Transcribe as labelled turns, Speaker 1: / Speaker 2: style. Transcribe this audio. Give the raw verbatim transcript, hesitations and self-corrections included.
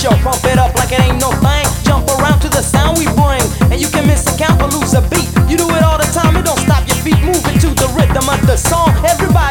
Speaker 1: show. Pump it up like it ain't no thing. Jump around to the sound we bring, and you can miss a count or lose a beat. You do it all the time, it don't stop your feet moving to the rhythm of the song. Everybody